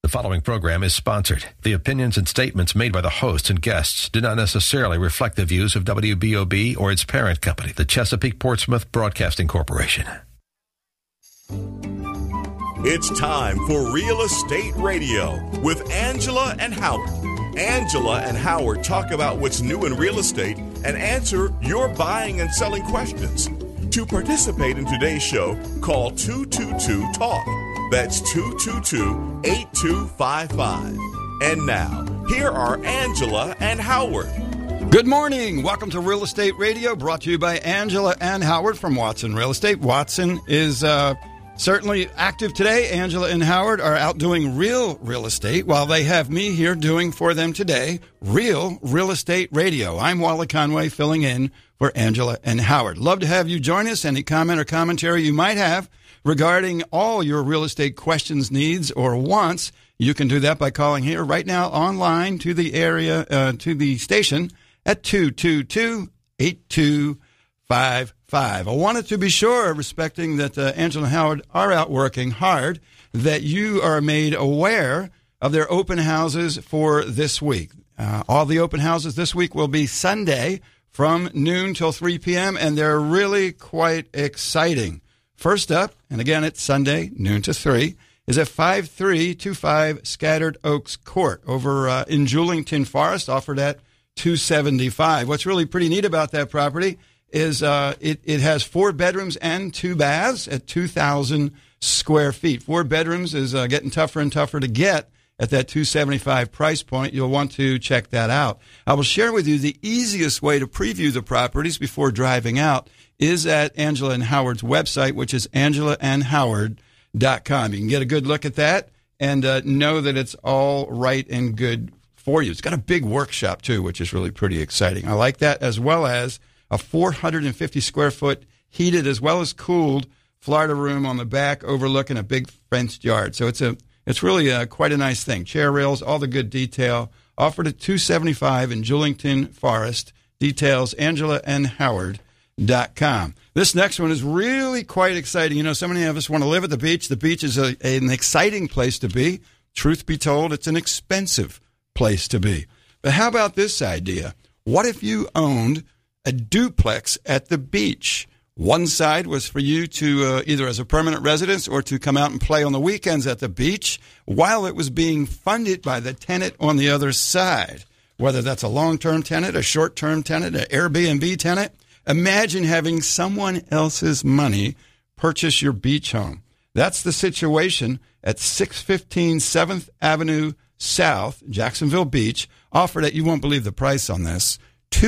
The following program is sponsored. The opinions and statements made by the hosts and guests do not necessarily reflect the views of WBOB or its parent company, the Chesapeake Portsmouth Broadcasting Corporation. It's time for Real Estate Radio with Angela and Howard. Angela and Howard talk about what's new in real estate and answer your buying and selling questions. To participate in today's show, call 222-TALK. That's 222-8255. And now, here are Angela and Howard. Good morning. Welcome to Real Estate Radio, brought to you by Angela and Howard from Watson Real Estate. Watson is certainly active today. Angela and Howard are out doing real estate, while they have me here doing for them today Real Estate Radio. I'm Wally Conway, filling in for Angela and Howard. Love to have you join us. Any comment or commentary you might have regarding all your real estate questions, needs, or wants, you can do that by calling here right now online to the area, to the station at 222-8255. I wanted to be sure, respecting that Angela and Howard are out working hard, that you are made aware of their open houses for this week. All the open houses this week will be Sunday from noon till 3 p.m., and they're really quite exciting. First up, and again it's Sunday, noon to 3, is at 5325 Scattered Oaks Court over in Julington Forest, offered at $275. What's really pretty neat about that property is it has 4 bedrooms and 2 baths at 2,000 square feet. 4 bedrooms is getting tougher and tougher to get at that $275 price point. You'll want to check that out. I will share with you the easiest way to preview the properties before driving out is at Angela and Howard's website, which is angelaandhoward.com. You can get a good look at that and know that it's all right and good for you. It's got a big workshop, too, which is really pretty exciting. I like that, as well as a 450 square foot heated as well as cooled Florida room on the back overlooking a big fenced yard. So it's really quite a nice thing. Chair rails, all the good detail. Offered at $275 in Julington Forest. Details, angelaandhoward.com. This next one is really quite exciting. You know, so many of us want to live at the beach. The beach is an exciting place to be. Truth be told, it's an expensive place to be. But how about this idea? What if you owned a duplex at the beach? One side was for you to either as a permanent residence or to come out and play on the weekends at the beach while it was being funded by the tenant on the other side. Whether that's a long-term tenant, a short-term tenant, an Airbnb tenant. Imagine having someone else's money purchase your beach home. That's the situation at 615 7th Avenue South, Jacksonville Beach, offered at, you won't believe the price on this,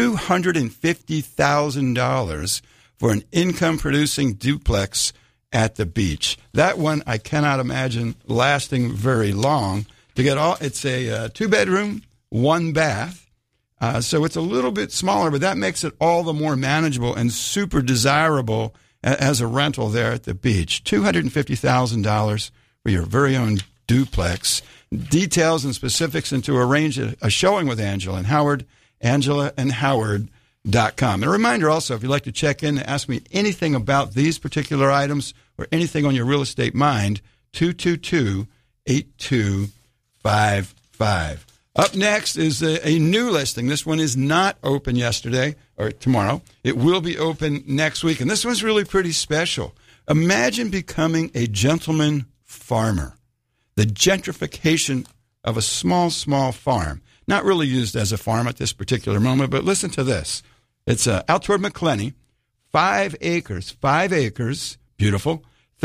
$250,000 for an income-producing duplex at the beach. That one I cannot imagine lasting very long. To get all, it's a 2-bedroom, 1 bath. So it's a little bit smaller, but that makes it all the more manageable and super desirable as a rental there at the beach. $250,000 for your very own duplex. Details and specifics and to arrange a showing with Angela and Howard, angelaandhoward.com. And a reminder also, if you'd like to check in and ask me anything about these particular items or anything on your real estate mind, 222-8255. Up next is a new listing. This one is not open yesterday or tomorrow. It will be open next week, and this one's really pretty special. Imagine becoming a gentleman farmer. The gentrification of a small farm. Not really used as a farm at this particular moment, but listen to this. It's out toward McClenny, 5 acres, beautiful,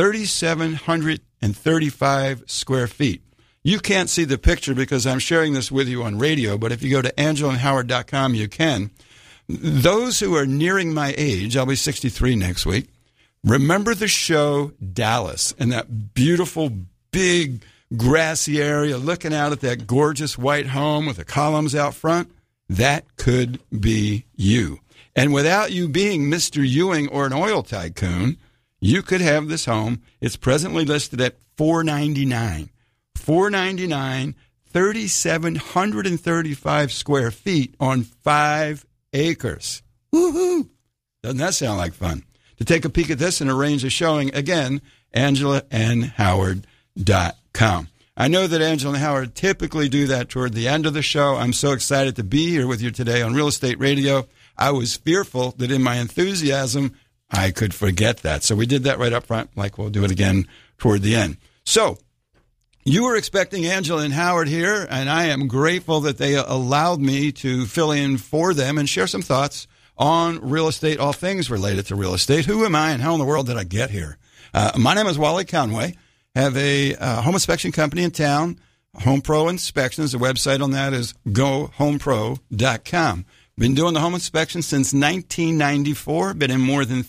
3,735 square feet. You can't see the picture because I'm sharing this with you on radio, but if you go to angelaandhoward.com, you can. Those who are nearing my age, I'll be 63 next week, remember the show Dallas and that beautiful, big, grassy area looking out at that gorgeous white home with the columns out front? That could be you. And without you being Mr. Ewing or an oil tycoon, you could have this home. It's presently listed at $499. $499, 3,735 square feet on 5 acres. Woohoo! Doesn't that sound like fun? To take a peek at this and arrange a showing, again, angelaandhoward.com. I know that Angela and Howard typically do that toward the end of the show. I'm so excited to be here with you today on Real Estate Radio. I was fearful that in my enthusiasm, I could forget that. So we did that right up front, like we'll do it again toward the end. So you were expecting Angela and Howard here, and I am grateful that they allowed me to fill in for them and share some thoughts on real estate, all things related to real estate. Who am I and how in the world did I get here? My name is Wally Conway. I have a home inspection company in town, Home Pro Inspections. The website on that is gohomepro.com. Been doing the home inspection since 1994. Been in more than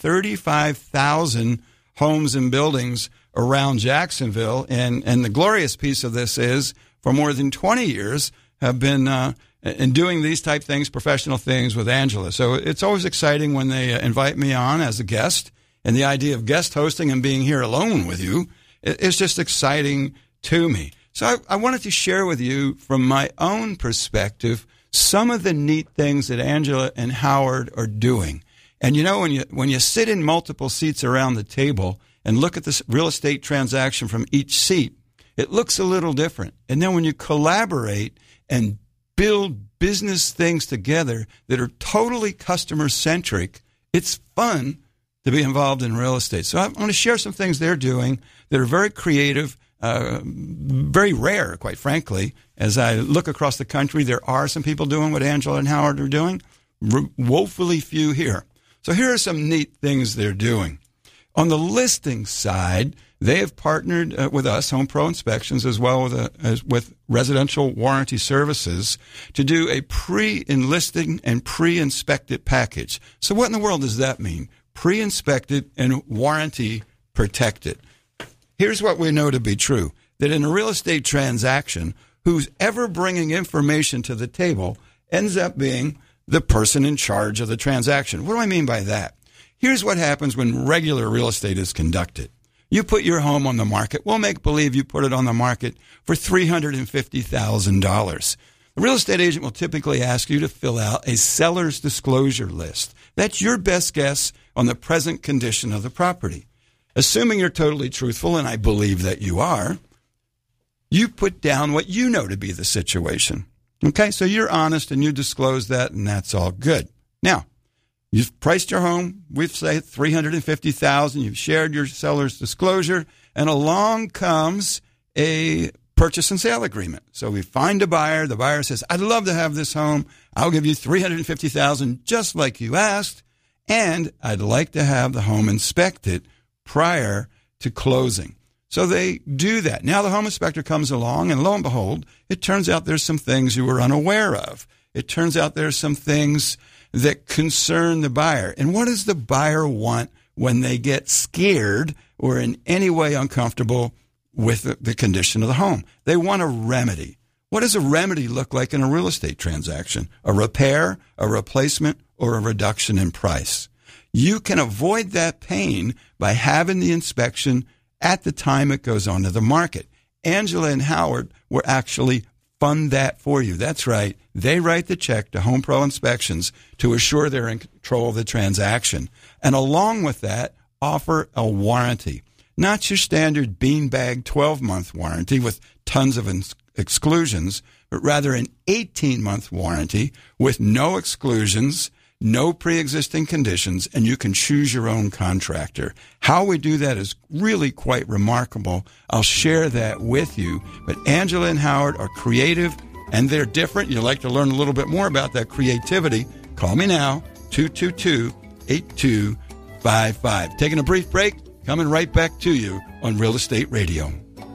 35,000 homes and buildings around Jacksonville. And the glorious piece of this is for more than 20 years have been in doing these type things, professional things with Angela. So it's always exciting when they invite me on as a guest. And the idea of guest hosting and being here alone with you is just exciting to me. So I wanted to share with you from my own perspective some of the neat things that Angela and Howard are doing. And you know, when you sit in multiple seats around the table and look at this real estate transaction from each seat, it looks a little different. And then when you collaborate and build business things together that are totally customer-centric, it's fun to be involved in real estate. So I'm going to share some things they're doing that are very creative, very rare, quite frankly. As I look across the country, there are some people doing what Angela and Howard are doing, woefully few here. So here are some neat things they're doing. On the listing side, they have partnered with us, Home Pro Inspections, as well as with Residential Warranty Services, to do a pre-enlisting and pre-inspected package. So what in the world does that mean? Pre-inspected and warranty protected. Here's what we know to be true, that in a real estate transaction, who's ever bringing information to the table ends up being the person in charge of the transaction. What do I mean by that? Here's what happens when regular real estate is conducted. You put your home on the market. We'll make believe you put it on the market for $350,000. The real estate agent will typically ask you to fill out a seller's disclosure list. That's your best guess on the present condition of the property. Assuming you're totally truthful, and I believe that you are, you put down what you know to be the situation. Okay, so you're honest and you disclose that, and that's all good. Now, you've priced your home, we've said $350,000, you've shared your seller's disclosure, and along comes a purchase and sale agreement. So we find a buyer, the buyer says, I'd love to have this home, I'll give you $350,000 just like you asked, and I'd like to have the home inspected prior to closing. So they do that. Now the home inspector comes along, and lo and behold, it turns out there's some things you were unaware of. It turns out there's some things that concern the buyer. And what does the buyer want when they get scared or in any way uncomfortable with the condition of the home? They want a remedy. What does a remedy look like in a real estate transaction? A repair, a replacement, or a reduction in price. You can avoid that pain by having the inspection at the time it goes onto the market. Angela and Howard will actually fund that for you. That's right. They write the check to Home Pro Inspections to assure they're in control of the transaction. And along with that, offer a warranty. Not your standard beanbag 12-month warranty with tons of exclusions, but rather an 18-month warranty with no exclusions, no pre-existing conditions, and you can choose your own contractor. How we do that is really quite remarkable. I'll share that with you. But Angela and Howard are creative, and they're different. You'd like to learn a little bit more about that creativity. Call me now, 222-8255. Taking a brief break, coming right back to you on Real Estate Radio.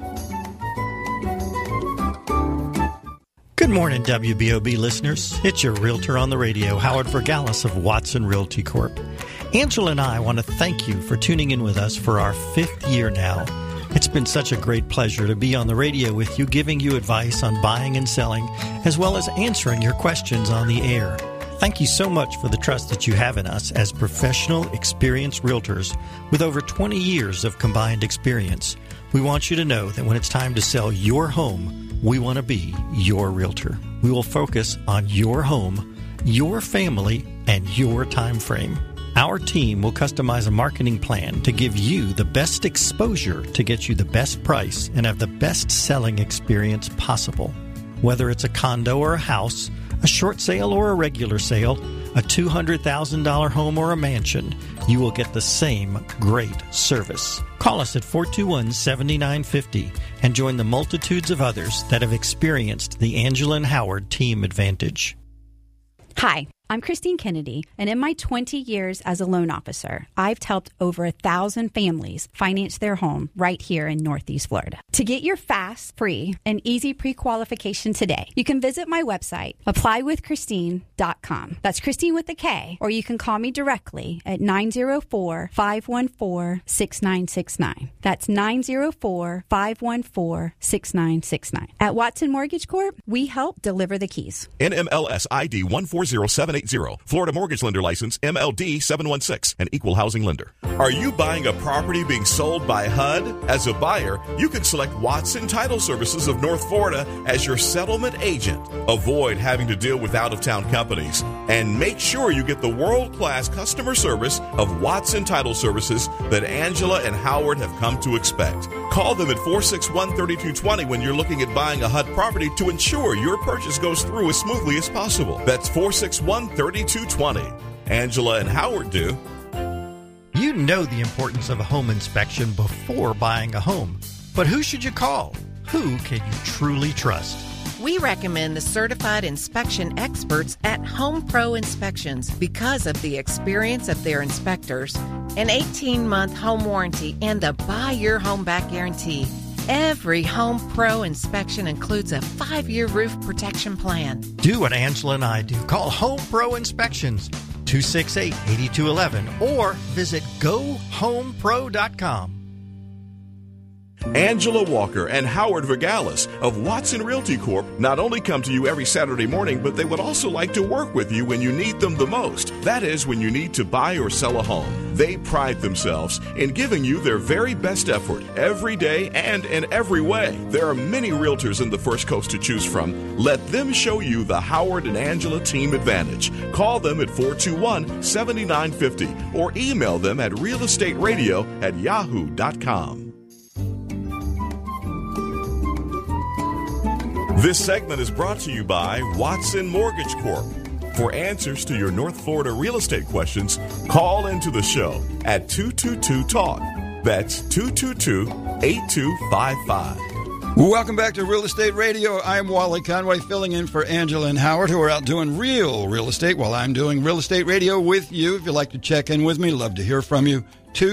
Good morning, WBOB listeners. It's your Realtor on the Radio, Howard Vergalis of Watson Realty Corp. Angela and I want to thank you for tuning in with us for our 5th year now. It's been such a great pleasure to be on the radio with you, giving you advice on buying and selling, as well as answering your questions on the air. Thank you so much for the trust that you have in us as professional, experienced realtors with over 20 years of combined experience. We want you to know that when it's time to sell your home, we want to be your realtor. We will focus on your home, your family, and your time frame. Our team will customize a marketing plan to give you the best exposure to get you the best price and have the best selling experience possible. Whether it's a condo or a house, a short sale or a regular sale, a $200,000 home or a mansion, you will get the same great service. Call us at 421-7950 and join the multitudes of others that have experienced the Angela and Howard Team Advantage. Hi, I'm Christine Kennedy, and in my 20 years as a loan officer, I've helped over 1,000 families finance their home right here in Northeast Florida. To get your fast, free, and easy pre-qualification today, you can visit my website, applywithchristine.com. That's Christine with a K, or you can call me directly at 904-514-6969. That's 904-514-6969. At Watson Mortgage Corp, we help deliver the keys. NMLS ID 140780. Florida Mortgage Lender License MLD 716, an equal housing lender. Are you buying a property being sold by HUD? As a buyer, you can select Watson Title Services of North Florida as your settlement agent. Avoid having to deal with out-of-town companies and make sure you get the world-class customer service of Watson Title Services that Angela and Howard have come to expect. Call them at 461-3220 when you're looking at buying a HUD property to ensure your purchase goes through as smoothly as possible. That's 461-3220. Angela and Howard do. You know the importance of a home inspection before buying a home. But who should you call? Who can you truly trust? We recommend the certified inspection experts at Home Pro Inspections because of the experience of their inspectors, an 18-month home warranty, and the Buy Your Home Back guarantee. Every Home Pro inspection includes a 5-year roof protection plan. Do what Angela and I do. Call Home Pro Inspections, 268-8211, or visit GoHomePro.com. Angela Walker and Howard Vergalis of Watson Realty Corp. not only come to you every Saturday morning, but they would also like to work with you when you need them the most. That is, when you need to buy or sell a home. They pride themselves in giving you their very best effort every day and in every way. There are many realtors in the First Coast to choose from. Let them show you the Howard and Angela Team Advantage. Call them at 421-7950 or email them at realestateradio@yahoo.com. This segment is brought to you by Watson Mortgage Corp. For answers to your North Florida real estate questions, call into the show at 222-TALK. That's 222-8255. Welcome back to Real Estate Radio. I'm Wally Conway, filling in for Angela and Howard, who are out doing real estate while I'm doing Real Estate Radio with you. If you'd like to check in with me, love to hear from you.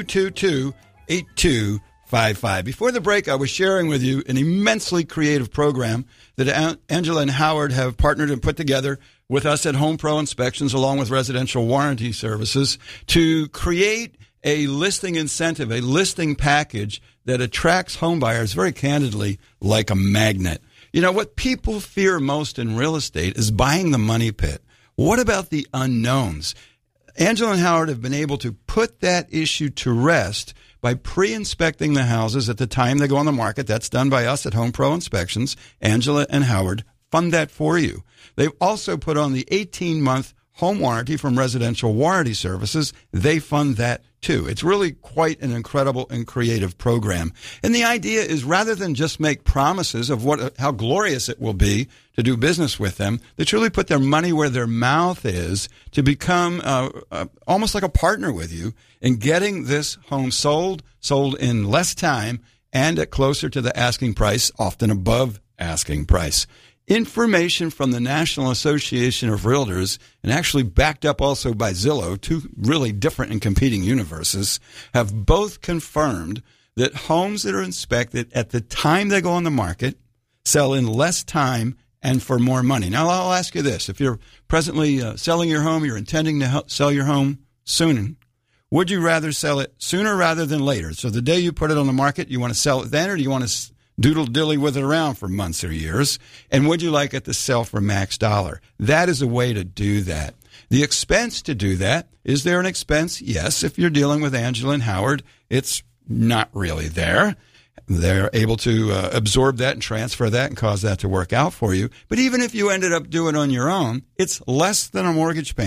222-8255. Before the break, I was sharing with you an immensely creative program that Angela and Howard have partnered and put together with us at Home Pro Inspections, along with Residential Warranty Services, to create a listing incentive, a listing package that attracts home buyers very candidly like a magnet. You know, what people fear most in real estate is buying the money pit. What about the unknowns? Angela and Howard have been able to put that issue to rest by pre-inspecting the houses at the time they go on the market. That's done by us at Home Pro Inspections. Angela and Howard fund that for you. They've also put on the 18-month home warranty from Residential Warranty Services. They fund that too. It's really quite an incredible and creative program. And the idea is, rather than just make promises of how glorious it will be to do business with them, they truly put their money where their mouth is to become almost like a partner with you in getting this home sold in less time and at closer to the asking price, often above asking price. Information from the National Association of Realtors, and actually backed up also by Zillow, two really different and competing universes, have both confirmed that homes that are inspected at the time they go on the market sell in less time and for more money. Now, I'll ask you this. If you're presently selling your home, you're intending to sell your home soon, would you rather sell it sooner rather than later? So the day you put it on the market, you want to sell it then, or do you want to doodle-dilly with it around for months or years? And would you like it to sell for max dollar? That is a way to do that. The expense to do that, is there an expense? Yes. If you're dealing with Angela and Howard, it's not really there. They're able to absorb that and transfer that and cause that to work out for you. But even if you ended up doing it on your own, it's less than a mortgage payment.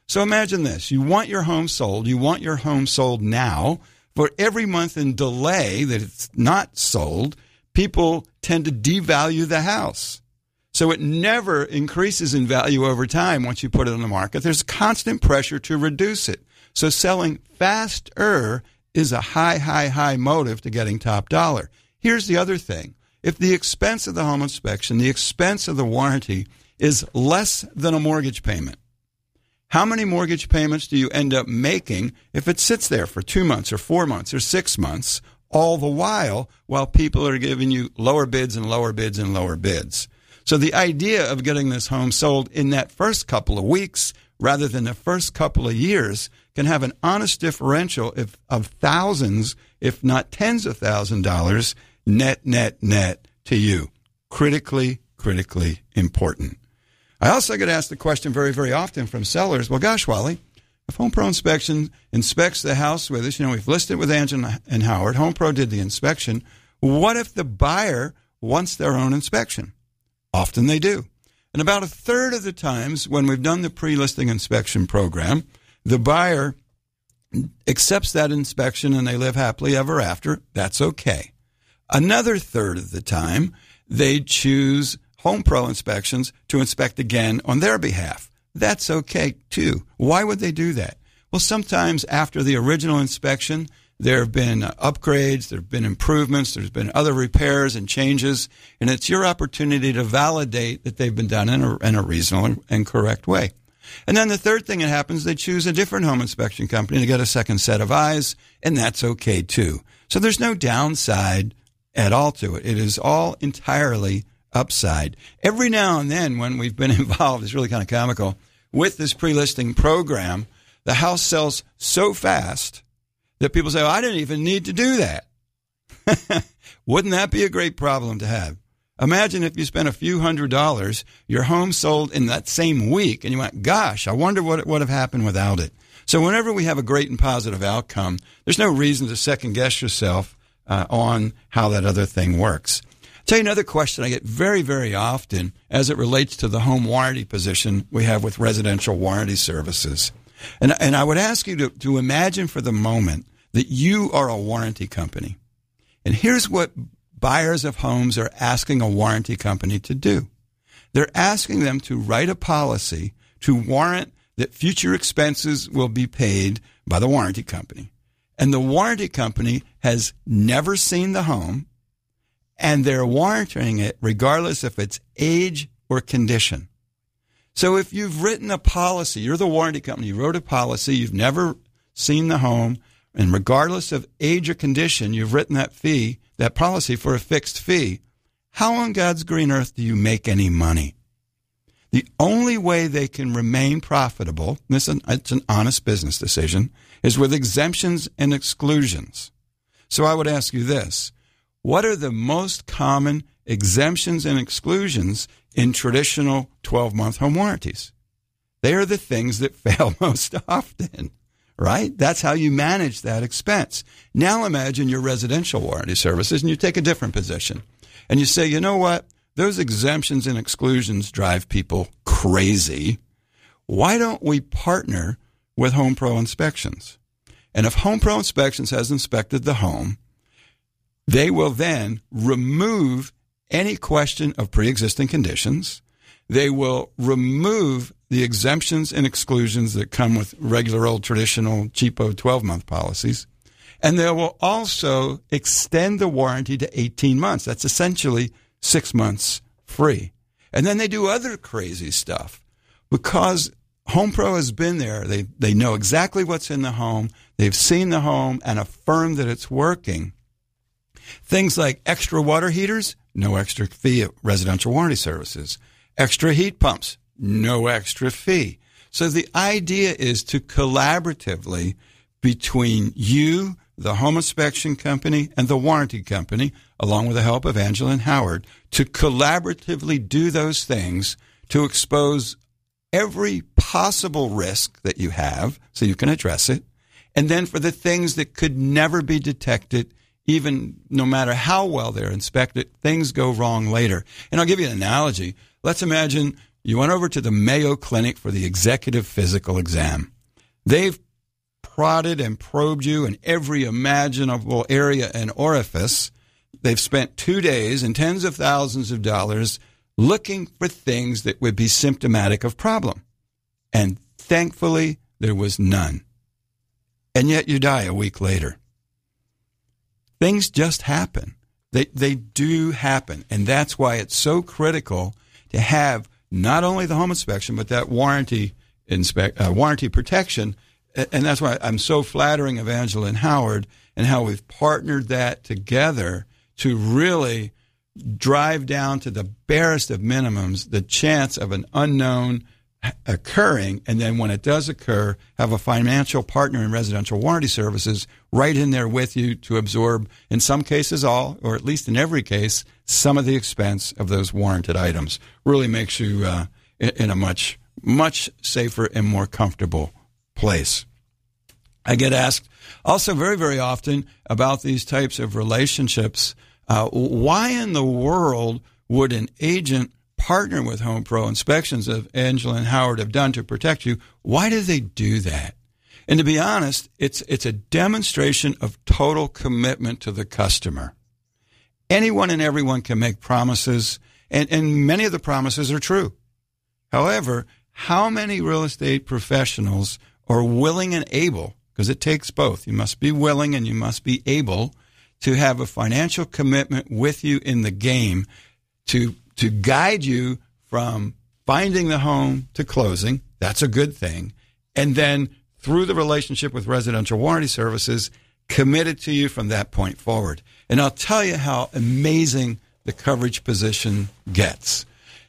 So imagine this. You want your home sold. You want your home sold now. For every month in delay that it's not sold, people tend to devalue the house. So it never increases in value over time once you put it on the market. There's constant pressure to reduce it. So selling faster is a high motive to getting top dollar. Here's the other thing. If the expense of the home inspection, the expense of the warranty is less than a mortgage payment, how many mortgage payments do you end up making if it sits there for 2 months or 4 months or 6 months, all the while people are giving you lower bids and lower bids and lower bids? So the idea of getting this home sold in that first couple of weeks rather than the first couple of years can have an honest differential of thousands, if not tens of $1,000s, net to you. Critically important. I also get asked the question very, very often from sellers, well, gosh, Wally, if Home Pro Inspection inspects the house with us, we've listed it with Angela and Howard, Home Pro did the inspection, what if the buyer wants their own inspection? Often they do. And about a third of the times when we've done the pre-listing inspection program, the buyer accepts that inspection and they live happily ever after. That's okay. Another third of the time, they choose Home Pro Inspections to inspect again on their behalf. That's okay, too. Why would they do that? Well, sometimes after the original inspection, there have been upgrades, there have been improvements, there's been other repairs and changes, and it's your opportunity to validate that they've been done in a reasonable and correct way. And then the third thing that happens, they choose a different home inspection company to get a second set of eyes, and that's okay, too. So there's no downside at all to it. It is all entirely upside. Every now and then when we've been involved, it's really kind of comical, with this pre-listing program, the house sells so fast that people say, I didn't even need to do that. Wouldn't that be a great problem to have? Imagine if you spent a few $100s, your home sold in that same week, and you went, gosh, I wonder what would have happened without it. So whenever we have a great and positive outcome, there's no reason to second guess yourself on how that other thing works. I'll tell you another question I get very, very often as it relates to the home warranty position we have with residential warranty services. And I would ask you to imagine for the moment that you are a warranty company. And here's what buyers of homes are asking a warranty company to do. They're asking them to write a policy to warrant that future expenses will be paid by the warranty company. And the warranty company has never seen the home, and they're warranting it regardless if it's age or condition. So if you've written a policy, you're the warranty company, you wrote a policy, you've never seen the home, and regardless of age or condition, you've written that policy for a fixed fee, how on God's green earth do you make any money? The only way they can remain profitable, it's an honest business decision, is with exemptions and exclusions. So I would ask you this. What are the most common exemptions and exclusions in traditional 12-month home warranties? They are the things that fail most often, right? That's how you manage that expense. Now imagine your residential warranty services and you take a different position. And you say, you know what? Those exemptions and exclusions drive people crazy. Why don't we partner with Home Pro Inspections? And if Home Pro Inspections has inspected the home, they will then remove any question of pre-existing conditions. They will remove the exemptions and exclusions that come with regular old traditional cheapo 12-month policies. And they will also extend the warranty to 18 months. That's essentially 6 months free. And then they do other crazy stuff. Because Home Pro has been there, they know exactly what's in the home, they've seen the home and affirmed that it's working. Things like extra water heaters, no extra fee at residential warranty services. Extra heat pumps, no extra fee. So the idea is to collaboratively between you, the home inspection company, and the warranty company, along with the help of Angela and Howard, to collaboratively do those things to expose every possible risk that you have so you can address it. And then for the things that could never be detected, even no matter how well they're inspected, things go wrong later. And I'll give you an analogy. Let's imagine you went over to the Mayo Clinic for the executive physical exam. They've prodded and probed you in every imaginable area and orifice. They've spent 2 days and tens of thousands of dollars looking for things that would be symptomatic of problem. And thankfully, there was none. And yet you die a week later. Things just happen. They do happen. And that's why it's so critical to have not only the home inspection, but that warranty protection. And that's why I'm so flattering of Angela and Howard and how we've partnered that together to really drive down to the barest of minimums the chance of an unknown occurring, and then when it does occur, have a financial partner in residential warranty services right in there with you to absorb, in some cases all, or at least in every case, some of the expense of those warranted items. Really makes you in a much, much safer and more comfortable place. I get asked also very, very often about these types of relationships. Why in the world would an agent partner with Home Pro Inspections, as Angela and Howard have done to protect you? Why do they do that? And to be honest, it's a demonstration of total commitment to the customer. Anyone and everyone can make promises, and many of the promises are true. However, how many real estate professionals are willing and able, because it takes both, you must be willing and you must be able to have a financial commitment with you in the game to guide you from finding the home to closing. That's a good thing. And then through the relationship with Residential Warranty Services, committed to you from that point forward. And I'll tell you how amazing the coverage position gets.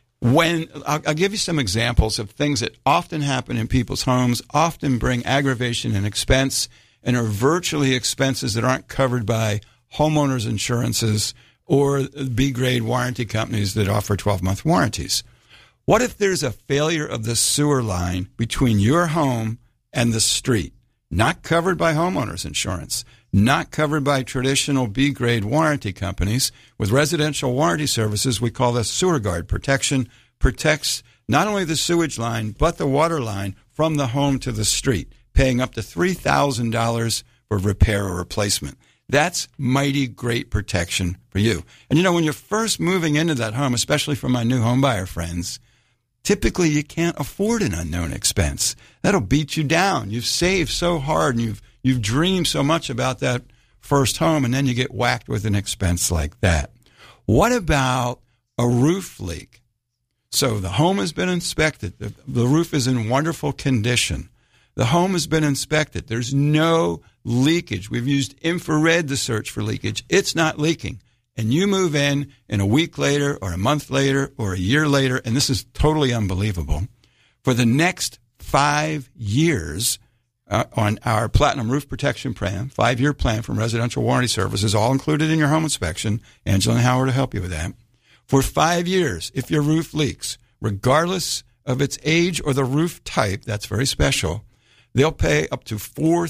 I'll give you some examples of things that often happen in people's homes, often bring aggravation and expense, and are virtually expenses that aren't covered by homeowners insurances or B-grade warranty companies that offer 12-month warranties. What if there's a failure of the sewer line between your home and the street, not covered by homeowners insurance, not covered by traditional B-grade warranty companies? With Residential Warranty Services, we call this Sewer Guard protection, protects not only the sewage line, but the water line from the home to the street, paying up to $3,000 for repair or replacement. That's mighty great protection for you. And when you're first moving into that home, especially for my new home buyer friends, typically you can't afford an unknown expense. That'll beat you down. You've saved so hard and you've dreamed so much about that first home, and then you get whacked with an expense like that. What about a roof leak? So the home has been inspected. The roof is in wonderful condition. The home has been inspected. There's no leakage. We've used infrared to search for leakage. It's not leaking. And you move in a week later or a month later or a year later, and this is totally unbelievable. For the next 5 years on our Platinum Roof Protection Plan, 5-year plan from Residential Warranty Services, all included in your home inspection. Angela and Howard will help you with that. For 5 years, if your roof leaks, regardless of its age or the roof type, that's very special, they'll pay up to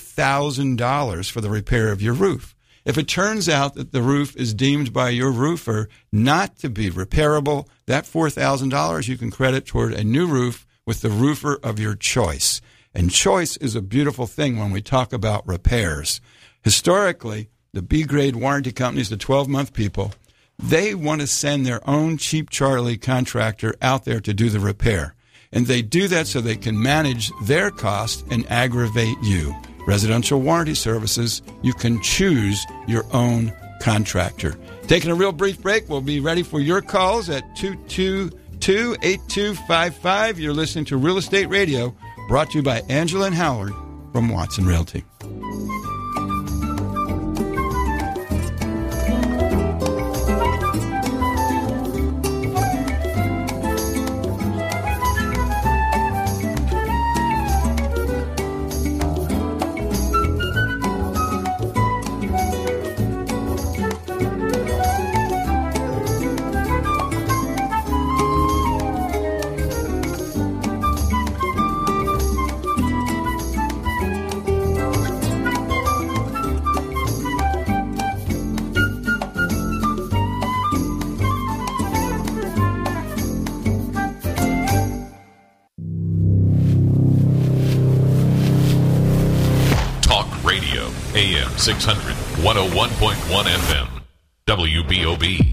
$4,000 for the repair of your roof. If it turns out that the roof is deemed by your roofer not to be repairable, that $4,000 you can credit toward a new roof with the roofer of your choice. And choice is a beautiful thing when we talk about repairs. Historically, the B-grade warranty companies, the 12-month people, they want to send their own cheap Charlie contractor out there to do the repair. And they do that so they can manage their cost and aggravate you. Residential Warranty Services, you can choose your own contractor. Taking a real brief break. We'll be ready for your calls at 222-8255. You're listening to Real Estate Radio, brought to you by Angela and Howard from Watson Realty. 600 101.1 FM. WBOB.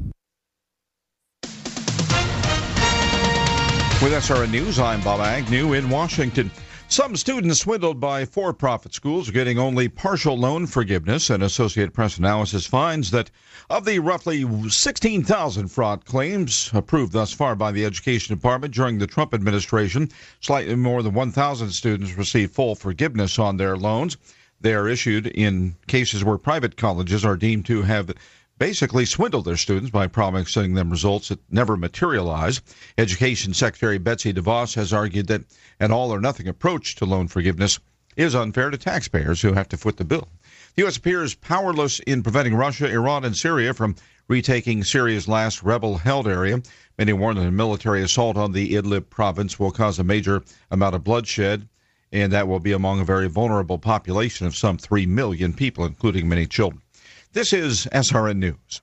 With SRN News, I'm Bob Agnew in Washington. Some students swindled by for-profit schools are getting only partial loan forgiveness. An Associated Press analysis finds that of the roughly 16,000 fraud claims approved thus far by the Education Department during the Trump administration, slightly more than 1,000 students received full forgiveness on their loans. They are issued in cases where private colleges are deemed to have basically swindled their students by promising them results that never materialize. Education Secretary Betsy DeVos has argued that an all-or-nothing approach to loan forgiveness is unfair to taxpayers who have to foot the bill. The U.S. appears powerless in preventing Russia, Iran, and Syria from retaking Syria's last rebel-held area. Many warn that a military assault on the Idlib province will cause a major amount of bloodshed, and that will be among a very vulnerable population of some 3 million people, including many children. This is SRN News.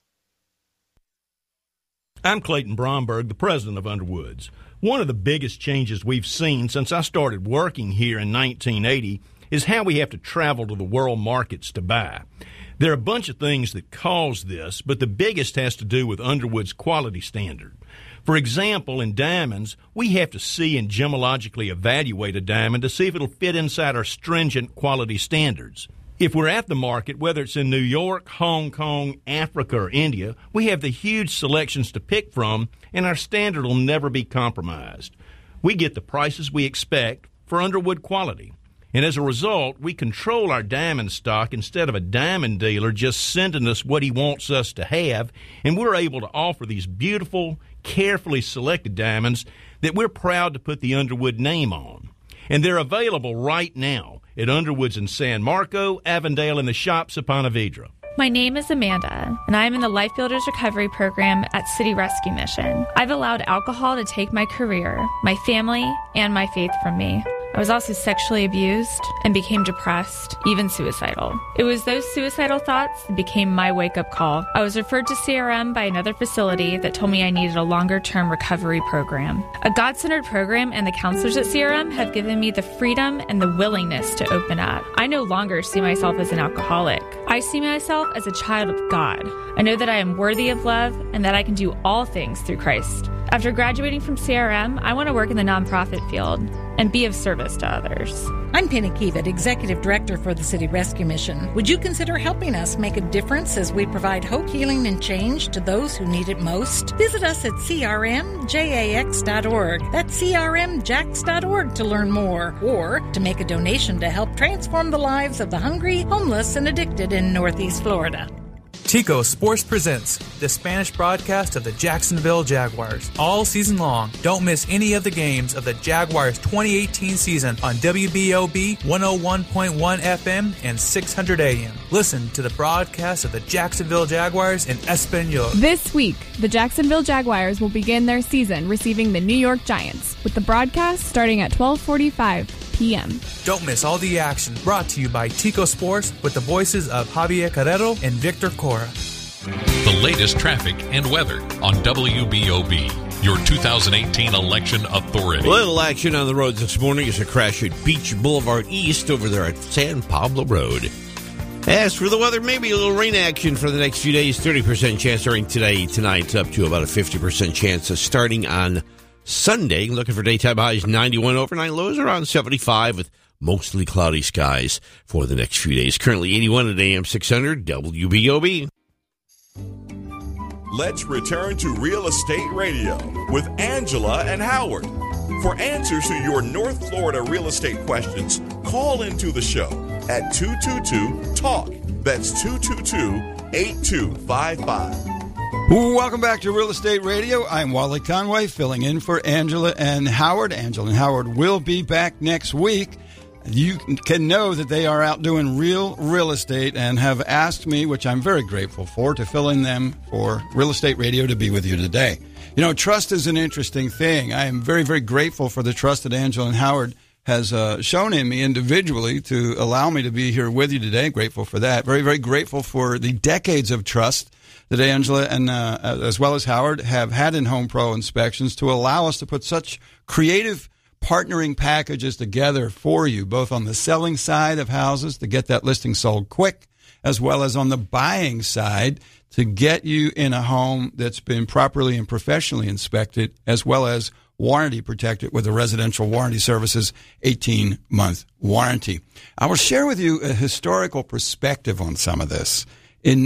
I'm Clayton Bromberg, the president of Underwoods. One of the biggest changes we've seen since I started working here in 1980 is how we have to travel to the world markets to buy. There are a bunch of things that cause this, but the biggest has to do with Underwood's quality standard. For example, in diamonds, we have to see and gemologically evaluate a diamond to see if it'll fit inside our stringent quality standards. If we're at the market, whether it's in New York, Hong Kong, Africa, or India, we have the huge selections to pick from, and our standard will never be compromised. We get the prices we expect for Underwood quality. And as a result, we control our diamond stock instead of a diamond dealer just sending us what he wants us to have, and we're able to offer these beautiful, carefully selected diamonds that we're proud to put the Underwood name on. And they're available right now at Underwoods in San Marco, Avondale, and the shops of Ponte Vedra. My name is Amanda, and I am in the Life Builders Recovery Program at City Rescue Mission. I've allowed alcohol to take my career, my family, and my faith from me. I was also sexually abused and became depressed, even suicidal. It was those suicidal thoughts that became my wake-up call. I was referred to CRM by another facility that told me I needed a longer-term recovery program. A God-centered program and the counselors at CRM have given me the freedom and the willingness to open up. I no longer see myself as an alcoholic. I see myself as a child of God. I know that I am worthy of love and that I can do all things through Christ. After graduating from CRM, I want to work in the nonprofit field and be of service to others. I'm Penny Kiewit, Executive Director for the City Rescue Mission. Would you consider helping us make a difference as we provide hope, healing, and change to those who need it most? Visit us at crmjax.org. That's crmjax.org to learn more, or to make a donation to help transform the lives of the hungry, homeless, and addicted in Northeast Florida. Tico Sports presents the Spanish broadcast of the Jacksonville Jaguars. All season long, don't miss any of the games of the Jaguars 2018 season on WBOB 101.1 FM and 600 AM. Listen to the broadcast of the Jacksonville Jaguars in Espanol. This week, the Jacksonville Jaguars will begin their season receiving the New York Giants, with the broadcast starting at 12:45 p.m. Don't miss all the action, brought to you by Tico Sports with the voices of Javier Carrero and Victor Cora. The latest traffic and weather on WBOB, your 2018 election authority. Little action on the roads this morning is a crash at Beach Boulevard East over there at San Pablo Road. As for the weather, maybe a little rain action for the next few days. 30% chance starting today, tonight, up to about a 50% chance of starting on Sunday. Looking for daytime highs 91, overnight lows around 75 with mostly cloudy skies for the next few days. Currently 81 at AM 600 WBOB. Let's return to Real Estate Radio with Angela and Howard. For answers to your North Florida real estate questions, call into the show at 222-TALK. That's 222-8255. Welcome back to Real Estate Radio. I'm Wally Conway, filling in for Angela and Howard. Angela and Howard will be back next week. You can know that they are out doing real estate and have asked me, which I'm very grateful for, to fill in them for Real Estate Radio to be with you today. You know, trust is an interesting thing. I am very, very grateful for the trust that Angela and Howard has shown in me individually to allow me to be here with you today. Grateful for that. Very, very grateful for the decades of trust that Angela and as well as Howard have had in Home Pro Inspections to allow us to put such creative partnering packages together for you, both on the selling side of houses to get that listing sold quick, as well as on the buying side to get you in a home that's been properly and professionally inspected, as well as warranty protected with the Residential Warranty Services 18-month warranty. I will share with you a historical perspective on some of this. In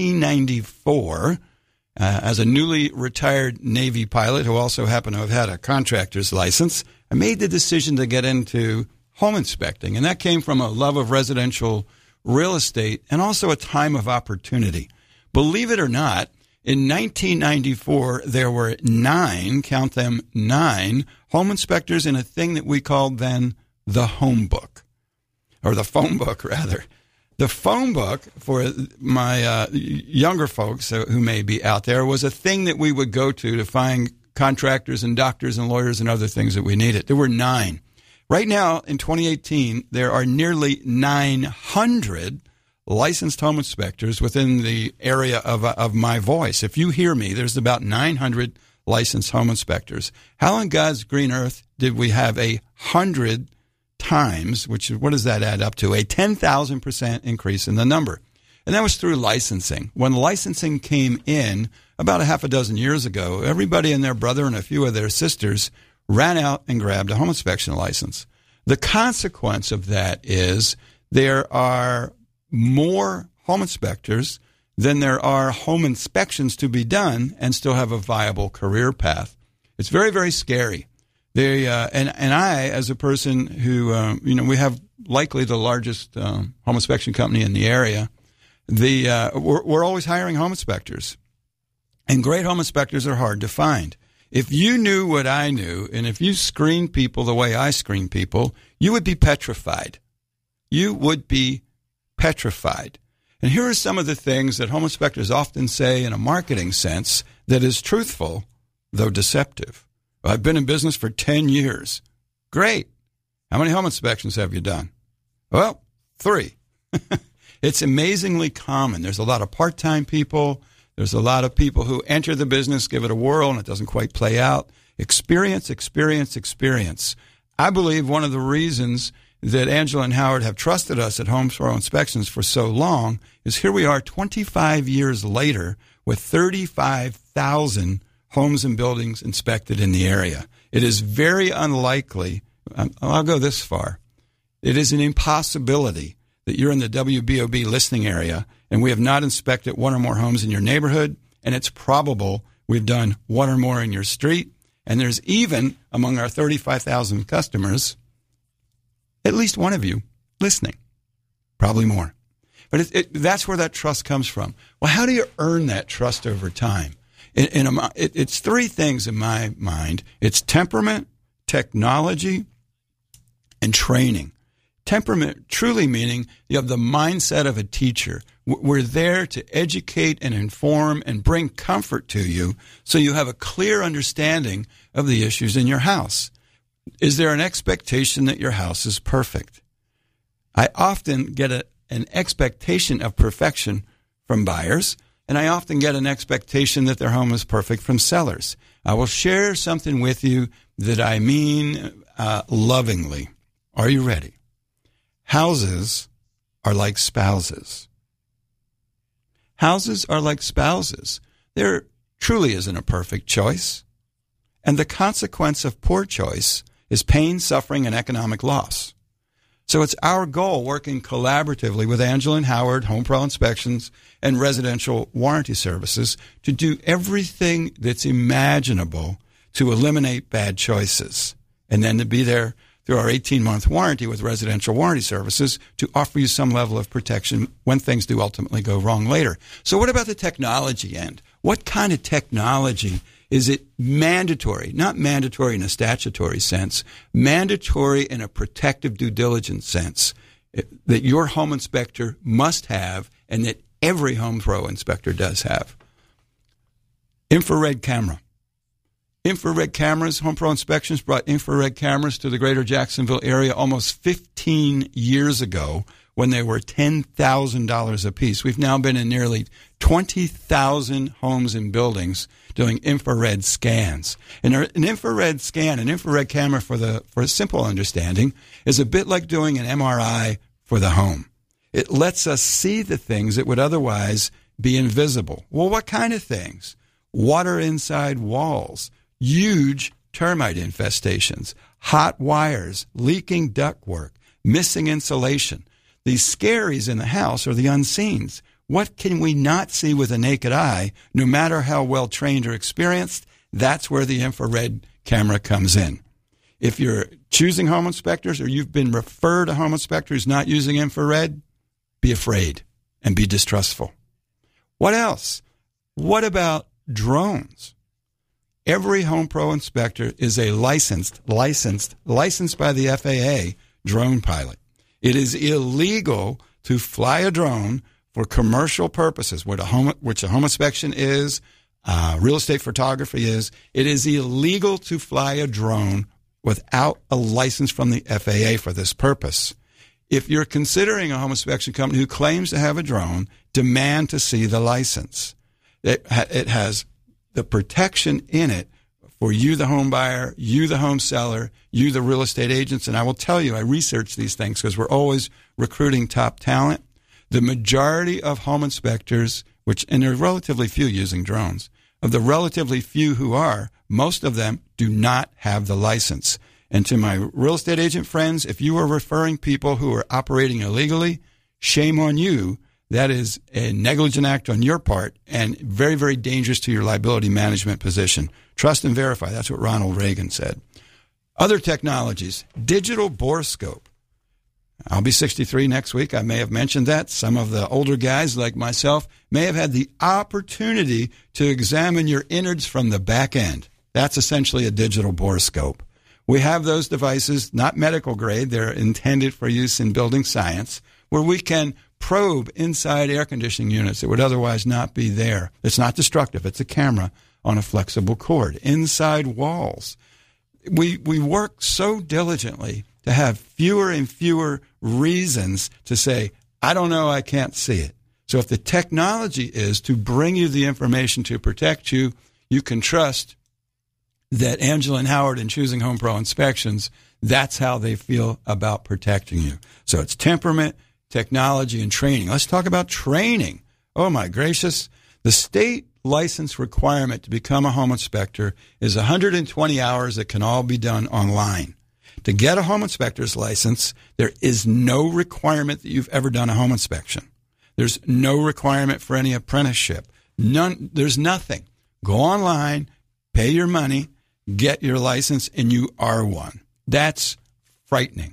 1994, as a newly retired Navy pilot who also happened to have had a contractor's license, I made the decision to get into home inspecting, and that came from a love of residential real estate and also a time of opportunity. Believe it or not, in 1994, there were 9, count them 9, home inspectors in a thing that we called then the home book, or the phone book, rather. The phone book, for my younger folks who may be out there, was a thing that we would go to find contractors and doctors and lawyers and other things that we needed. There were 9. Right now, in 2018, there are nearly 900 licensed home inspectors within the area of my voice. If you hear me, there's about 900 licensed home inspectors. How on God's green earth did we have 100 times, which what does that add up to? A 10,000% increase in the number. And that was through licensing. When licensing came in about a half a dozen years ago, everybody and their brother and a few of their sisters ran out and grabbed a home inspection license. The consequence of that is there are more home inspectors than there are home inspections to be done and still have a viable career path. It's very, very scary. They and I, as a person who, we have likely the largest home inspection company in the area. We're always hiring home inspectors, and great home inspectors are hard to find. If you knew what I knew, and if you screen people the way I screen people, you would be petrified. You would be petrified. And here are some of the things that home inspectors often say in a marketing sense that is truthful, though deceptive. I've been in business for 10 years. Great. How many home inspections have you done? Well, 3. It's amazingly common. There's a lot of part-time people. There's a lot of people who enter the business, give it a whirl, and it doesn't quite play out. Experience, experience, experience. I believe one of the reasons that Angela and Howard have trusted us at Home Pro Inspections for so long is here we are 25 years later with 35,000 homes and buildings inspected in the area. It is very unlikely, I'll go this far, it is an impossibility that you're in the WBOB listening area and we have not inspected 1 or more homes in your neighborhood, and it's probable we've done 1 or more in your street, and there's even, among our 35,000 customers, at least one of you listening, probably more. But that's where that trust comes from. Well, how do you earn that trust over time? It's 3 things in my mind. It's temperament, technology, and training. Temperament truly meaning you have the mindset of a teacher. We're there to educate and inform and bring comfort to you so you have a clear understanding of the issues in your house. Is there an expectation that your house is perfect? I often get an expectation of perfection from buyers, and I often get an expectation that their home is perfect from sellers. I will share something with you that I mean lovingly. Are you ready? Houses are like spouses. Houses are like spouses. There truly isn't a perfect choice. And the consequence of poor choice is pain, suffering, and economic loss. So it's our goal, working collaboratively with Angela and Howard, Home Pro Inspections, and Residential Warranty Services, to do everything that's imaginable to eliminate bad choices, and then to be there through our 18-month warranty with Residential Warranty Services to offer you some level of protection when things do ultimately go wrong later. So what about the technology end? What kind of technology is it mandatory? Not mandatory in a statutory sense, mandatory in a protective due diligence sense that your home inspector must have and that every Home Pro inspector does have. Infrared camera. Infrared cameras, Home Pro Inspections brought infrared cameras to the greater Jacksonville area almost 15 years ago when they were $10,000 a piece. We've now been in nearly 20,000 homes and buildings doing infrared scans. And an infrared scan, an infrared camera for a simple understanding, is a bit like doing an MRI for the home. It lets us see the things that would otherwise be invisible. Well, what kind of things? Water inside walls, huge termite infestations, hot wires, leaking ductwork, missing insulation. These scaries in the house are the unseens. What can we not see with a naked eye, no matter how well trained or experienced? That's where the infrared camera comes in. If you're choosing home inspectors or you've been referred a home inspector who's not using infrared, be afraid and be distrustful. What else? What about drones? Every Home Pro inspector is a licensed by the FAA drone pilot. It is illegal to fly a drone for commercial purposes, which a home inspection is, real estate photography is. It is illegal to fly a drone without a license from the FAA for this purpose. If you're considering a home inspection company who claims to have a drone, demand to see the license. It has the protection in it for you, the home buyer, you, the home seller, you, the real estate agents. And I will tell you, I research these things because we're always recruiting top talent. The majority of home inspectors, and there are relatively few using drones, of the relatively few who are, most of them do not have the license. And to my real estate agent friends, if you are referring people who are operating illegally, shame on you. That is a negligent act on your part and very, very dangerous to your liability management position. Trust and verify. That's what Ronald Reagan said. Other technologies, digital borescope. I'll be 63 next week. I may have mentioned that. Some of the older guys like myself may have had the opportunity to examine your innards from the back end. That's essentially a digital borescope. We have those devices, not medical grade. They're intended for use in building science, where we can probe inside air conditioning units that would otherwise not be there. It's not destructive. It's a camera on a flexible cord. Inside walls. We work so diligently to have fewer and fewer reasons to say, I don't know, I can't see it. So if the technology is to bring you the information to protect you, you can trust that Angela and Howard in Choosing Home Pro Inspections, that's how they feel about protecting you. So it's temperament, technology, and training. Let's talk about training. Oh, my gracious. The state license requirement to become a home inspector is 120 hours that can all be done online. To get a home inspector's license, there is no requirement that you've ever done a home inspection. There's no requirement for any apprenticeship. None. There's nothing. Go online, pay your money, get your license, and you are one. That's frightening.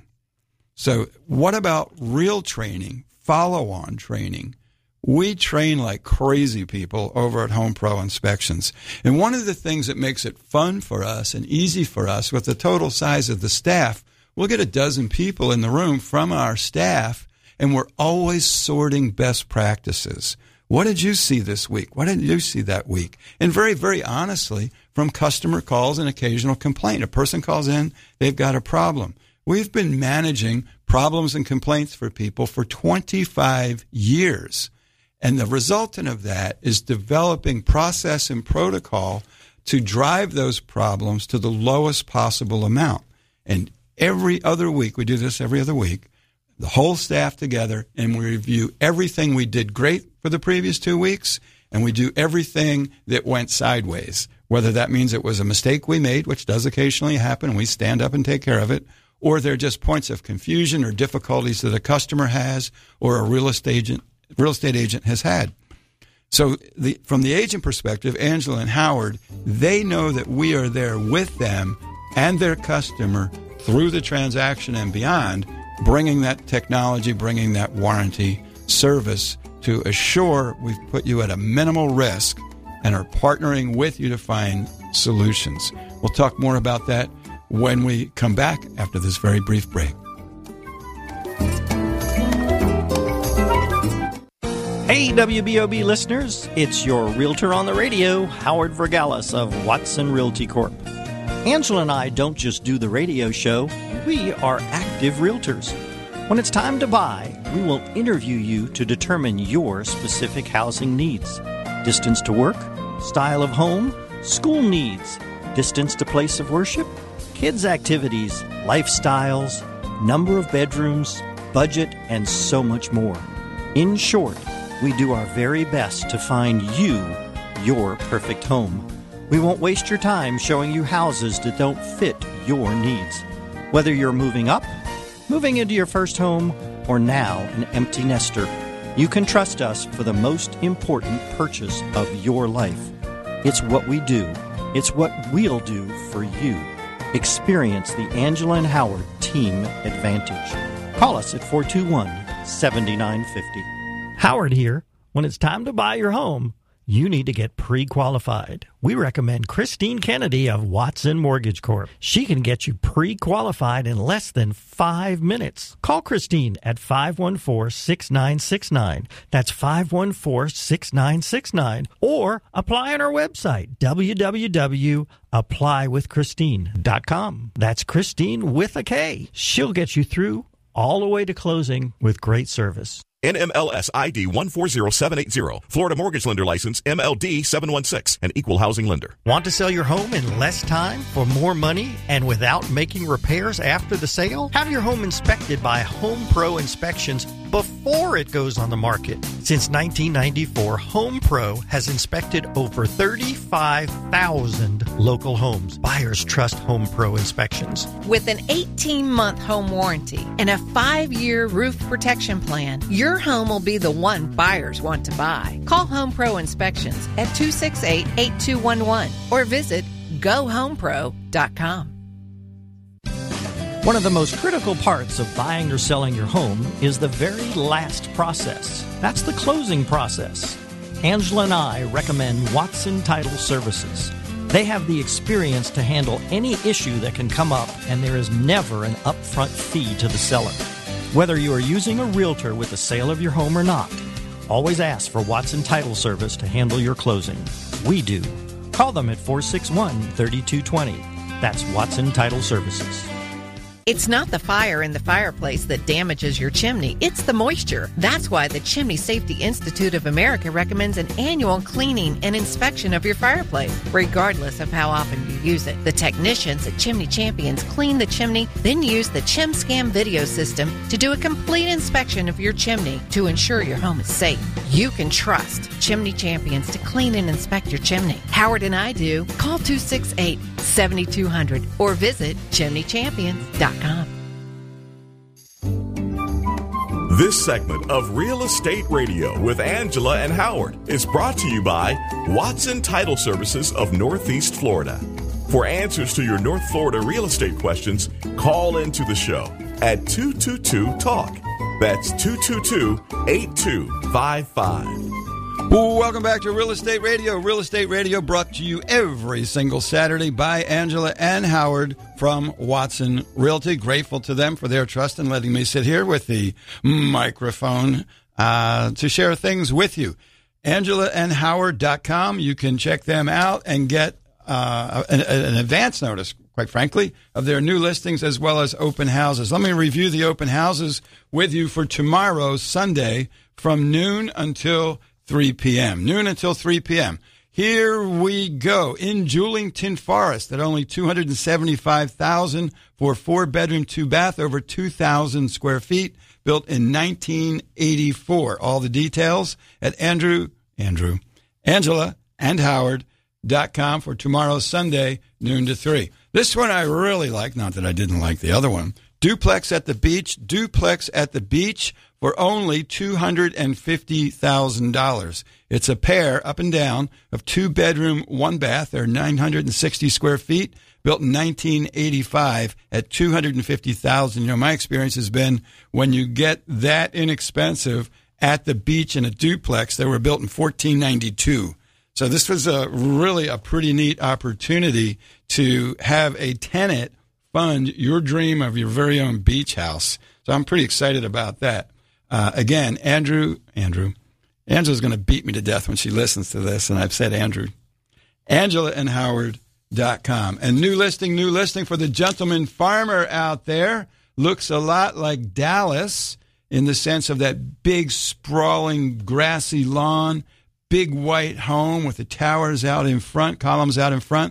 So what about real training, follow-on training? We train like crazy people over at Home Pro Inspections. And one of the things that makes it fun for us and easy for us with the total size of the staff, we'll get a dozen people in the room from our staff, and we're always sorting best practices. What did you see this week? What did you see that week? And very, very honestly, from customer calls and occasional complaint. A person calls in, they've got a problem. We've been managing problems and complaints for people for 25 years. And the resultant of that is developing process and protocol to drive those problems to the lowest possible amount. And every other week, we do this every other week, the whole staff together, and we review everything we did great for the previous 2 weeks, and we do everything that went sideways, whether that means it was a mistake we made, which does occasionally happen, and we stand up and take care of it, or they're just points of confusion or difficulties that a customer has or a real estate agent has had. So from the agent perspective, Angela and Howard, they know that we are there with them and their customer through the transaction and beyond, bringing that technology, bringing that warranty service to assure we've put you at a minimal risk and are partnering with you to find solutions. We'll talk more about that when we come back after this very brief break. Hey, WBOB listeners, it's your realtor on the radio, Howard Vergalis of Watson Realty Corp. Angela and I don't just do the radio show, we are active realtors. When it's time to buy, we will interview you to determine your specific housing needs. Distance to work, style of home, school needs, distance to place of worship, kids' activities, lifestyles, number of bedrooms, budget, and so much more. In short, we do our very best to find you your perfect home. We won't waste your time showing you houses that don't fit your needs. Whether you're moving up, moving into your first home, or now an empty nester, you can trust us for the most important purchase of your life. It's what we do. It's what we'll do for you. Experience the Angela and Howard Team Advantage. Call us at 421-7950. Howard here. When it's time to buy your home, you need to get pre-qualified. We recommend Christine Kennedy of Watson Mortgage Corp. She can get you pre-qualified in less than 5 minutes. Call Christine at 514-6969. That's 514-6969. Or apply on our website, www.applywithchristine.com. That's Christine with a K. She'll get you through all the way to closing with great service. NMLS ID 140780. Florida Mortgage Lender License MLD 716. An equal housing lender. Want to sell your home in less time for more money and without making repairs after the sale? Have your home inspected by Home Pro Inspections before it goes on the market. Since 1994, Home Pro has inspected over 35,000 local homes. Buyers trust Home Pro Inspections. With an 18-month home warranty and a 5-year roof protection plan, your home will be the one buyers want to buy. Call Home Pro Inspections at 268-8211 or visit GoHomePro.com. One of the most critical parts of buying or selling your home is the very last process. That's the closing process. Angela and I recommend Watson Title Services. They have the experience to handle any issue that can come up, and there is never an upfront fee to the seller. Whether you are using a realtor with the sale of your home or not, always ask for Watson Title Service to handle your closing. We do. Call them at 461-3220. That's Watson Title Services. It's not the fire in the fireplace that damages your chimney. It's the moisture. That's why the Chimney Safety Institute of America recommends an annual cleaning and inspection of your fireplace, regardless of how often you use it. The technicians at Chimney Champions clean the chimney, then use the ChimScam video system to do a complete inspection of your chimney to ensure your home is safe. You can trust Chimney Champions to clean and inspect your chimney. Howard and I do. Call 268-7200 or visit chimneychampions.com. This segment of Real Estate Radio with Angela and Howard is brought to you by Watson Title Services of Northeast Florida. For answers to your North Florida real estate questions, call into the show at 222-TALK. That's 222-8255. Welcome back to Real Estate Radio. Real Estate Radio brought to you every single Saturday by Angela and Howard from Watson Realty. Grateful to them for their trust in letting me sit here with the microphone to share things with you. AngelaandHoward.com. You can check them out and get an advance notice, quite frankly, of their new listings as well as open houses. Let me review the open houses with you for tomorrow, Sunday, from noon until 3 p.m. Noon until 3 p.m. Here we go. In Julington Forest at only $275,000 for 4-bedroom, 2-bath, over 2,000 square feet, built in 1984. All the details at AngelaandHoward.com for tomorrow, Sunday, noon to 3. This one I really like, not that I didn't like the other one. Duplex at the Beach. Duplex at the Beach for only $250,000. It's a pair up and down of 2-bedroom, 1-bath. They're 960 square feet, built in 1985 at $250,000. You know, my experience has been when you get that inexpensive at the beach in a duplex, they were built in 1492. So this was really a pretty neat opportunity to have a tenant fund your dream of your very own beach house. So I'm pretty excited about that. Again, Angela's going to beat me to death when she listens to this, and I've said Andrew. AngelaandHoward.com. And new listing for the gentleman farmer out there. Looks a lot like Dallas in the sense of that big, sprawling, grassy lawn, big white home with the towers out in front, columns out in front.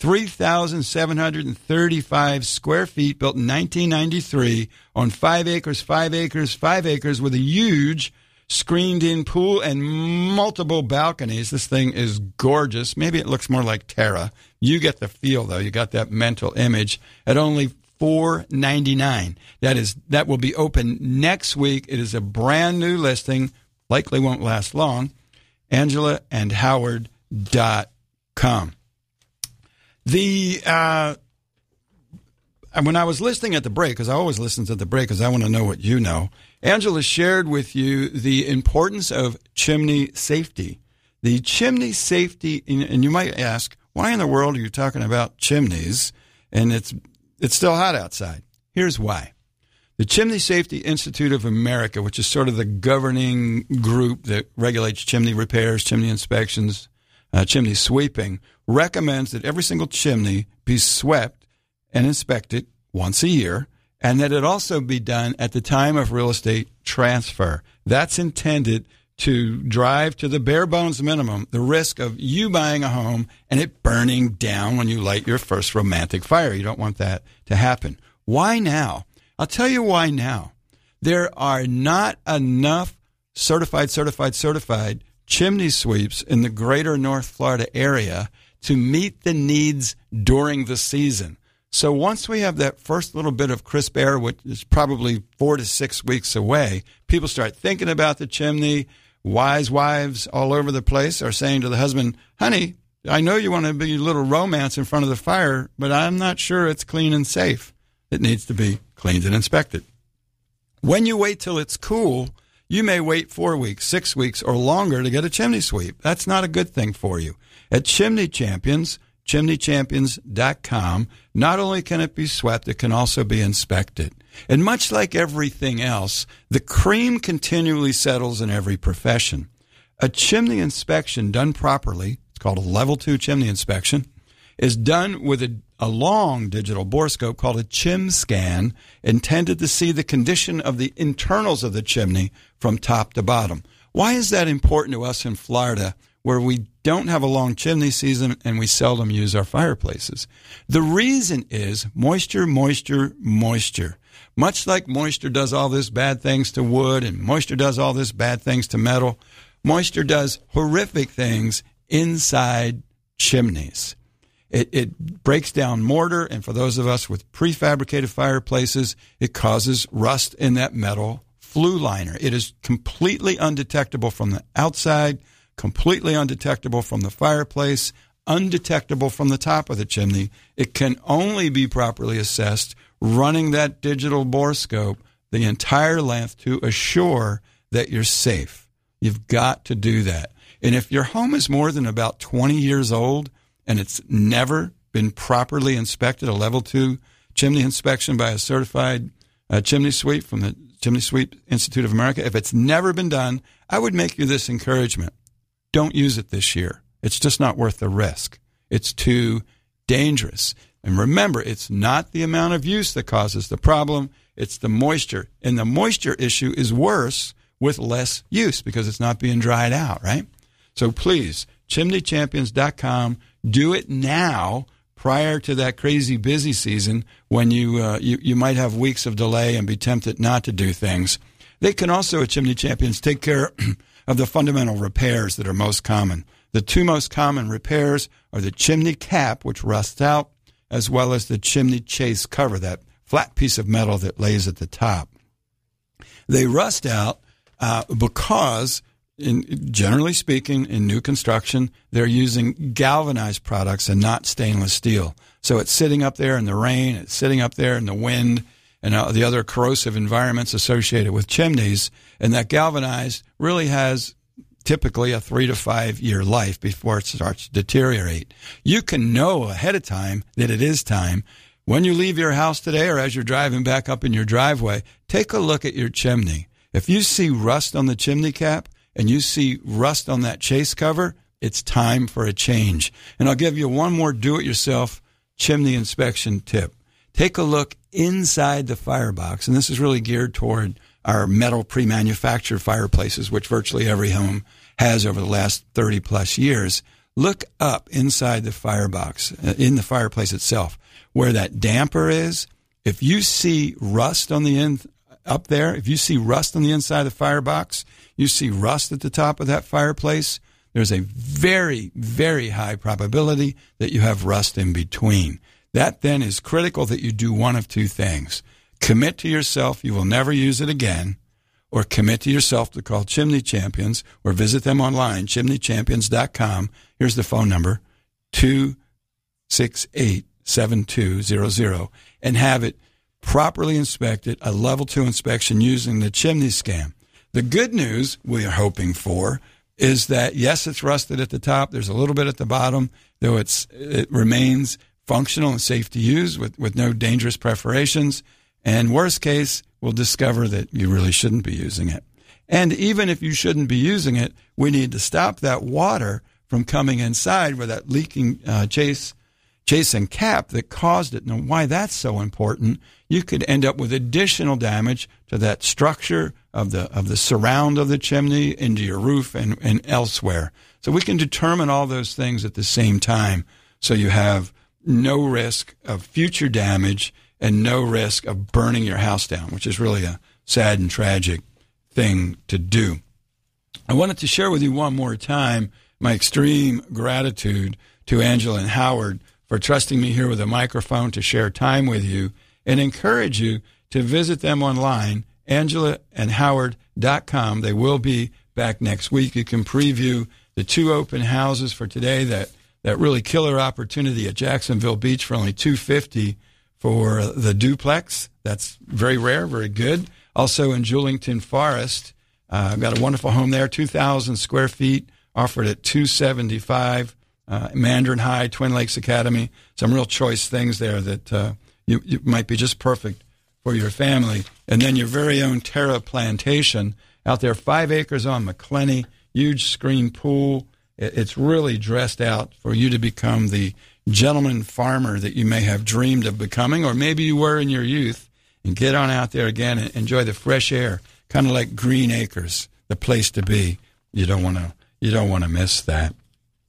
3,735 square feet, built in 1993 on 5 acres, 5 acres, 5 acres with a huge screened-in pool and multiple balconies. This thing is gorgeous. Maybe it looks more like Terra. You get the feel, though. You got that mental image at only $499. That will be open next week. It is a brand new listing. Likely won't last long. AngelaandHoward.com. When I was listening at the break, because I always listen to the break because I want to know what you know, Angela shared with you the importance of chimney safety. The chimney safety, and you might ask, why in the world are you talking about chimneys? And it's still hot outside. Here's why. The Chimney Safety Institute of America, which is sort of the governing group that regulates chimney repairs, chimney inspections, chimney sweeping, recommends that every single chimney be swept and inspected once a year, and that it also be done at the time of real estate transfer. That's intended to drive to the bare bones minimum the risk of you buying a home and it burning down when you light your first romantic fire. You don't want that to happen. Why now? I'll tell you why now. There are not enough certified chimney sweeps in the greater North Florida area to meet the needs during the season. So once we have that first little bit of crisp air, which is probably 4 to 6 weeks away, people start thinking about the chimney. Wise wives all over the place are saying to the husband, honey, I know you want to be a little romance in front of the fire, but I'm not sure it's clean and safe. It needs to be cleaned and inspected. When you wait till it's cool, you may wait 4 weeks, 6 weeks, or longer to get a chimney sweep. That's not a good thing for you. At Chimney Champions, chimneychampions.com, not only can it be swept, it can also be inspected. And much like everything else, the cream continually settles in every profession. A chimney inspection done properly, it's called a level 2 chimney inspection, is done with a long digital borescope called a chim scan, intended to see the condition of the internals of the chimney from top to bottom. Why is that important to us in Florida, where we don't have a long chimney season and we seldom use our fireplaces? The reason is moisture, moisture, moisture. Much like moisture does all this bad things to wood and moisture does all this bad things to metal, moisture does horrific things inside chimneys. It breaks down mortar, and for those of us with prefabricated fireplaces, it causes rust in that metal flue liner. It is completely undetectable from the outside, completely undetectable from the fireplace, undetectable from the top of the chimney. It can only be properly assessed running that digital borescope the entire length to assure that you're safe. You've got to do that. And if your home is more than about 20 years old and it's never been properly inspected, a level 2 chimney inspection by a certified chimney sweep from the Chimney Sweep Institute of America, if it's never been done, I would make you this encouragement. Don't use it this year. It's just not worth the risk. It's too dangerous. And remember, it's not the amount of use that causes the problem. It's the moisture. And the moisture issue is worse with less use because it's not being dried out, right? So please, chimneychampions.com, do it now prior to that crazy busy season when you might have weeks of delay and be tempted not to do things. They can also, at Chimney Champions, take care of the fundamental repairs that are most common. The two most common repairs are the chimney cap, which rusts out, as well as the chimney chase cover, that flat piece of metal that lays at the top. They rust out because, generally speaking, in new construction, they're using galvanized products and not stainless steel. So it's sitting up there in the rain, it's sitting up there in the wind, and the other corrosive environments associated with chimneys. And that galvanized really has typically a 3 to 5 year life before it starts to deteriorate. You can know ahead of time that it is time. When you leave your house today or as you're driving back up in your driveway, take a look at your chimney. If you see rust on the chimney cap and you see rust on that chase cover, it's time for a change. And I'll give you one more do-it-yourself chimney inspection tip. Take a look inside the firebox, and this is really geared toward our metal pre-manufactured fireplaces, which virtually every home has over the last 30 plus years, look up inside the firebox, in the fireplace itself, where that damper is. If you see rust on the up there, if you see rust on the inside of the firebox, you see rust at the top of that fireplace, there's a very, very high probability that you have rust in between. That then is critical that you do one of two things. Commit to yourself you will never use it again, or commit to yourself to call Chimney Champions, or visit them online, chimneychampions.com. Here's the phone number, 268-7200, and have it properly inspected, a level 2 inspection using the chimney scan. The good news we are hoping for is that, yes, it's rusted at the top. There's a little bit at the bottom, though it remains functional and safe to use with no dangerous perforations. And worst case, we'll discover that you really shouldn't be using it. And even if you shouldn't be using it, we need to stop that water from coming inside where that leaking chase and cap that caused it. Now, why that's so important, you could end up with additional damage to that structure of the surround of the chimney, into your roof and elsewhere. So we can determine all those things at the same time, so you have no risk of future damage and no risk of burning your house down, which is really a sad and tragic thing to do. I wanted to share with you one more time my extreme gratitude to Angela and Howard for trusting me here with a microphone to share time with you, and encourage you to visit them online, angelaandhoward.com. They will be back next week. You can preview the 2 open houses for today, that really killer opportunity at Jacksonville Beach for only $250 for the duplex. That's very rare, very good. Also in Julington Forest, I've got a wonderful home there, 2,000 square feet, offered at $275. Mandarin High, Twin Lakes Academy, some real choice things there that you might be just perfect for your family. And then your very own Terra Plantation out there, 5 acres on McClenny, huge screen pool. It's really dressed out for you to become the gentleman farmer that you may have dreamed of becoming, or maybe you were in your youth, and get on out there again and enjoy the fresh air, kind of like Green Acres, the place to be. You don't want to miss that.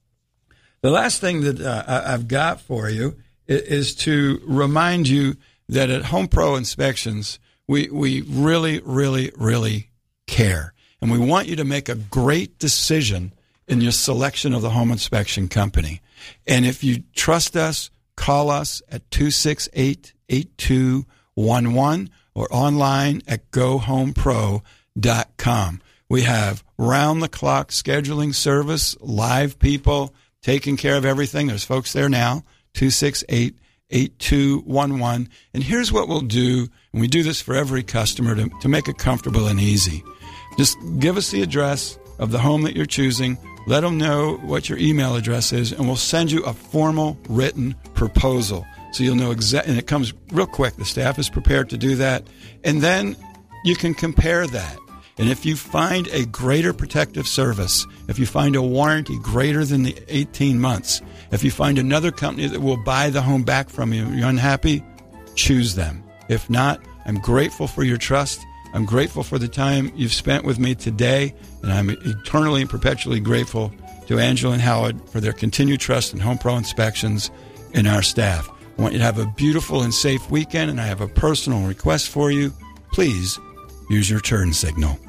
The last thing that I've got for you is to remind you that at Home Pro Inspections, we really, really, really care. And we want you to make a great decision in your selection of the home inspection company. And if you trust us, call us at 268-8211 or online at gohomepro.com. We have round-the-clock scheduling service, live people taking care of everything. There's folks there now, 268-8211. And here's what we'll do, and we do this for every customer to make it comfortable and easy. Just give us the address of the home that you're choosing. Let them know what your email address is, and we'll send you a formal written proposal. So you'll know exactly, and it comes real quick. The staff is prepared to do that. And then you can compare that. And if you find a greater protective service, if you find a warranty greater than the 18 months, if you find another company that will buy the home back from you, you're unhappy, choose them. If not, I'm grateful for your trust. I'm grateful for the time you've spent with me today, and I'm eternally and perpetually grateful to Angela and Howard for their continued trust in Home Pro Inspections and our staff. I want you to have a beautiful and safe weekend, and I have a personal request for you. Please use your turn signal.